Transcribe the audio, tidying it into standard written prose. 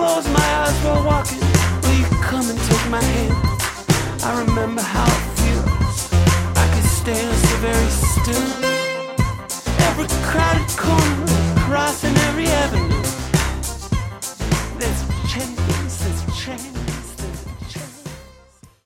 close my eyes while walking, will you come and take my hand? I remember how it feels. I can stand so very still. Every crowded corner, crossing every avenue.